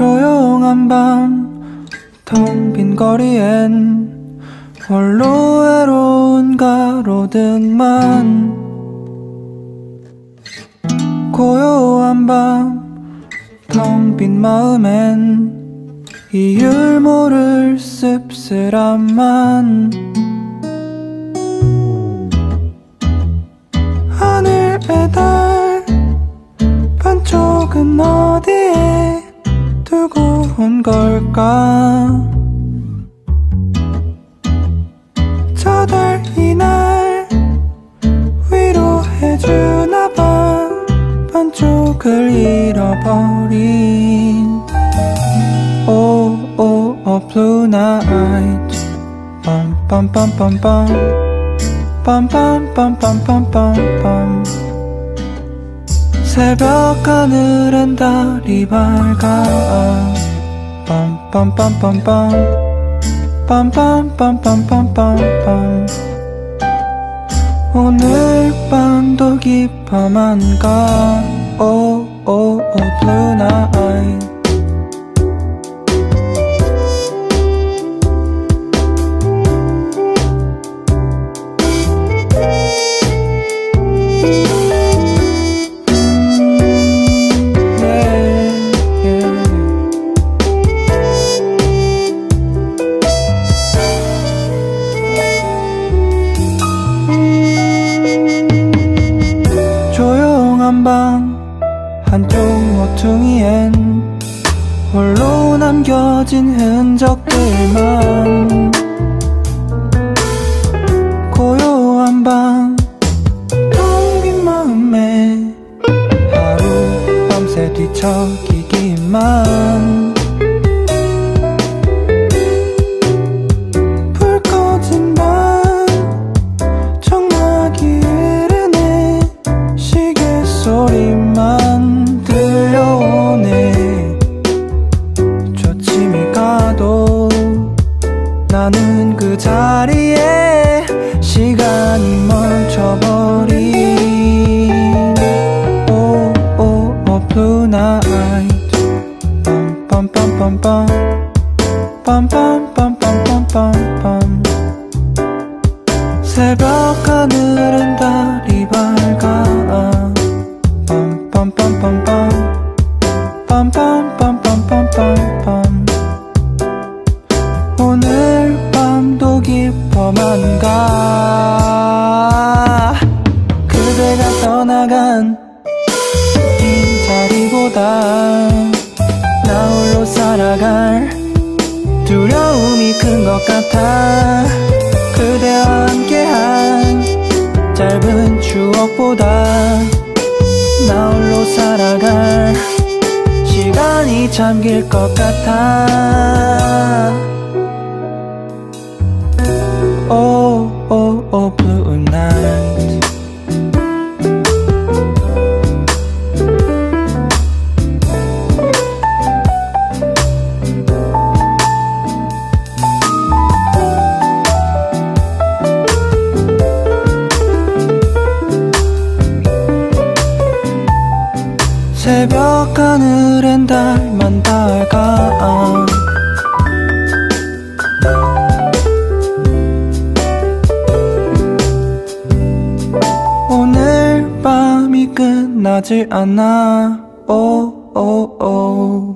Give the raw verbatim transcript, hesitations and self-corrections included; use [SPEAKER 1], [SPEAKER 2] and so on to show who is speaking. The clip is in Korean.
[SPEAKER 1] 조용한 밤 텅 빈 거리엔 홀로 외로운 가로등만. 고요한 밤 텅 빈 마음엔 이유 모를 씁쓸함만. 하늘의 달 반쪽은 어디에 두고 온 걸까? 저 달 이날 위로해주나 봐. 반쪽을 잃어버린 Oh, oh, oh, blue night. 빰빰빰빰빰 빰빰빰빰빰빰빰. 새벽 하늘엔 달이 밝아. 빰빰빰빰빰 빰빰빰빰빰빰빰. 오늘 밤도 깊어만 가. Oh, oh, oh, blue night. 방 한쪽 모퉁이엔 홀로 남겨진 흔적들만. 고요한 밤 텅 빈 마음에 하루 밤새 뒤척이기만. 불 꺼진 밤 정막이 소리만 들려오네. 초침이 가도 나는 그 자리에 시간이 멈춰버린 Oh, oh, oh, blue night. 빰빰빰빰빰 빰빰빰빰빰빰빰. 새벽 하늘엔 달이 밝아. 빰빰빰빰빰 빰빰빰빰빰빰빰. 오늘 밤도 깊어만 가. 그대가 떠나간 이 자리보다 나 홀로 살아갈 두려움이 큰 것 같아. 그대와 함께한 짧은 추억보다 나 홀로 살아갈 시간이 참 길 것 같아. Oh, oh, oh, blue night. 새벽 하늘엔 달만 밝아. 오늘 밤이 끝나질 않아. Oh, oh, oh.